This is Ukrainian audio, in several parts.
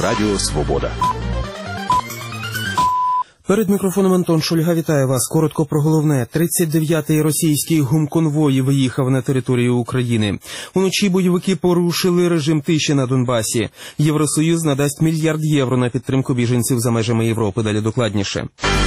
Радіо Свобода. Перед мікрофоном Антон Шульга вітає вас. Коротко про головне. 39-й російський гумконвой виїхав на територію України. Уночі бойовики порушили режим тиші на Донбасі. Євросоюз надасть $1 мільярд на підтримку біженців за межами Європи. Далі докладніше.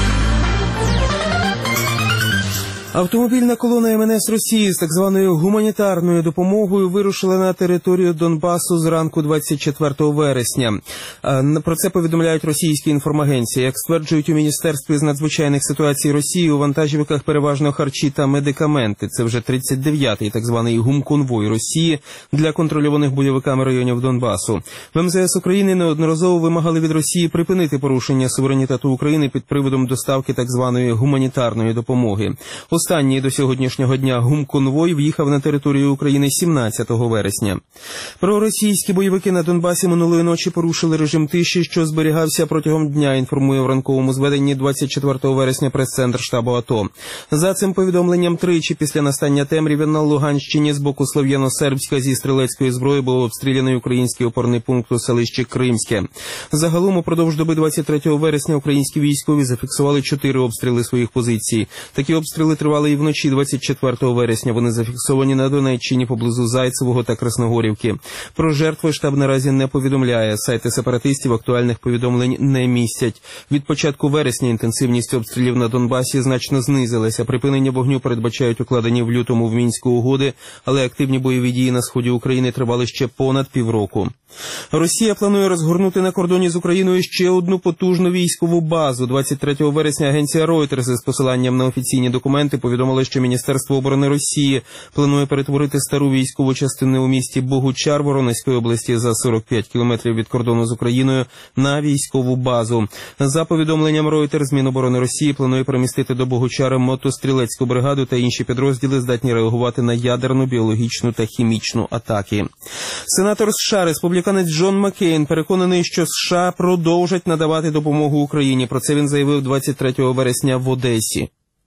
Автомобільна колона МНС Росії з так званою гуманітарною допомогою вирушила на територію Донбасу зранку 24 вересня. Про це повідомляють російські інформагенції. Як стверджують у Міністерстві з надзвичайних ситуацій Росії, у вантажівках переважно харчі та медикаменти. Це вже 39-й так званий гумконвой Росії для контрольованих бойовиками районів Донбасу. В МЗС України неодноразово вимагали від Росії припинити порушення суверенітету України під приводом доставки так званої гуманітарної допомоги. Останній до сьогоднішнього дня гумконвой в'їхав на територію України 17 вересня. Проросійські бойовики на Донбасі минулої ночі порушили режим тиші, що зберігався протягом дня, інформує в ранковому зведенні 24 вересня прес-центр штабу АТО. За цим повідомленням, тричі після настання темряви на Луганщині з боку Слов'яно-Сербська зі стрілецької зброї було обстріляний український опорний пункт у селищі Кримське. Загалом упродовж доби 23 вересня українські військові зафіксували 4 обстріли своїх позицій. Такі обстріли тривали і вночі 24 вересня. Вони зафіксовані на Донеччині поблизу Зайцевого та Красногорівки. Про жертви штаб наразі не повідомляє. Сайти сепаратистів актуальних повідомлень не містять. Від початку вересня інтенсивність обстрілів на Донбасі значно знизилася. Припинення вогню передбачають укладені в лютому в Мінську угоди, але активні бойові дії на сході України тривали ще понад півроку. Росія планує розгорнути на кордоні з Україною ще одну потужну військову базу. 23 вересня агенція Reuters з посиланням на офіційні документи повідомила, що Міністерство оборони Росії планує перетворити стару військову частину у місті Богучар Воронезької області за 45 кілометрів від кордону з Україною на військову базу. За повідомленням Reuters, Міноборони Росії планує перемістити до Богучара мотострілецьку бригаду та інші підрозділи, здатні реагувати на ядерну, біологічну та хімічну атаки. Сенатор США, республіканець Джон Маккейн, переконаний, що США продовжать надавати допомогу Україні. Про це він заявив 23 вересня в Одесі.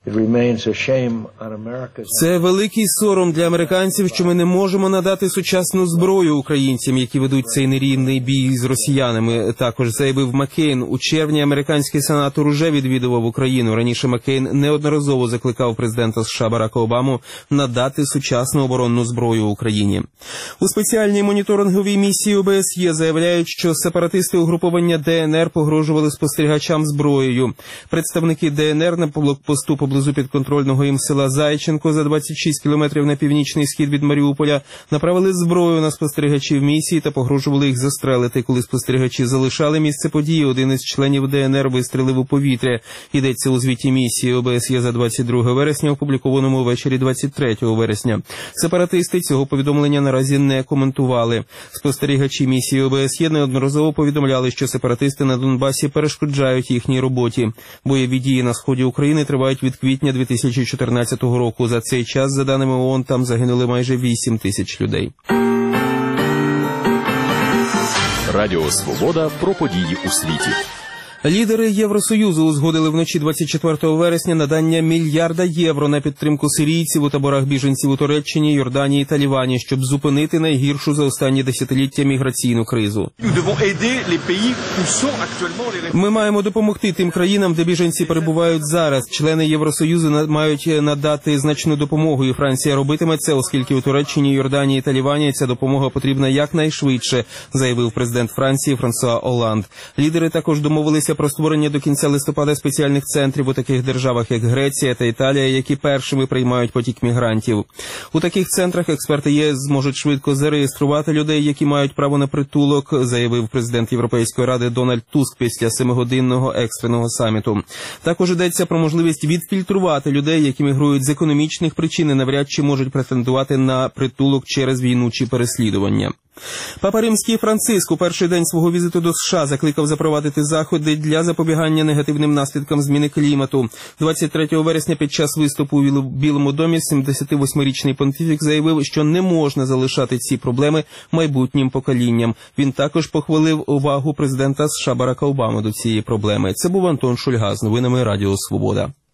Це великий сором для американців, що ми не можемо надати сучасну зброю українцям, які ведуть цей нерівний бій з росіянами. Також заявив Маккейн. У червні американський сенатор уже відвідував Україну. Раніше Маккейн неодноразово закликав президента США Барака Обаму надати сучасну оборонну зброю Україні. У спеціальній моніторинговій місії ОБСЄ заявляють, що сепаратисти угруповання ДНР погрожували спостерігачам зброєю. Представники ДНР на блокпосту поблизу підконтрольного їм села Зайченко за 26 кілометрів на північний схід від Маріуполя направили зброю на спостерігачів місії та погрожували їх застрелити. Коли спостерігачі залишали місце події, один із членів ДНР вистрелив у повітря. Йдеться у звіті місії ОБСЄ за 22 вересня, опублікованому ввечері 23 вересня. Сепаратисти цього повідомлення наразі не коментували. Спостерігачі місії ОБСЄ неодноразово повідомляли, що сепаратисти на Донбасі перешкоджають їхній роботі. Бойові дії на сході України тривають від квітня 2014 року. За цей час, за даними ООН, там загинули майже 8 тисяч людей. Радіо Свобода про події у світі. Лідери Євросоюзу узгодили вночі 24 вересня надання $1 мільярда на підтримку сирійців у таборах біженців у Туреччині, Йорданії та Лівані, щоб зупинити найгіршу за останні десятиліття міграційну кризу. Ми маємо допомогти тим країнам, де біженці перебувають зараз. Члени Євросоюзу мають надати значну допомогу, і Франція робитиме це, оскільки у Туреччині, Йорданії та Лівані ця допомога потрібна якнайшвидше, заявив президент Франції Франсуа Олланд. Лідери також домовилися про створення до кінця листопада спеціальних центрів у таких державах, як Греція та Італія, які першими приймають потік мігрантів. У таких центрах експерти ЄС зможуть швидко зареєструвати людей, які мають право на притулок, заявив президент Європейської ради Дональд Туск після 7-годинного екстреного саміту. Також йдеться про можливість відфільтрувати людей, які мігрують з економічних причин і навряд чи можуть претендувати на притулок через війну чи переслідування. Папа Римський Франциск у перший день свого візиту до США закликав запровадити заходи для запобігання негативним наслідкам зміни клімату. 23 вересня під час виступу у Білому домі 78-річний понтифік заявив, що не можна залишати ці проблеми майбутнім поколінням. Він також похвалив увагу президента США Барака Обами до цієї проблеми. Це був Антон Шульга з новинами Радіо Свобода.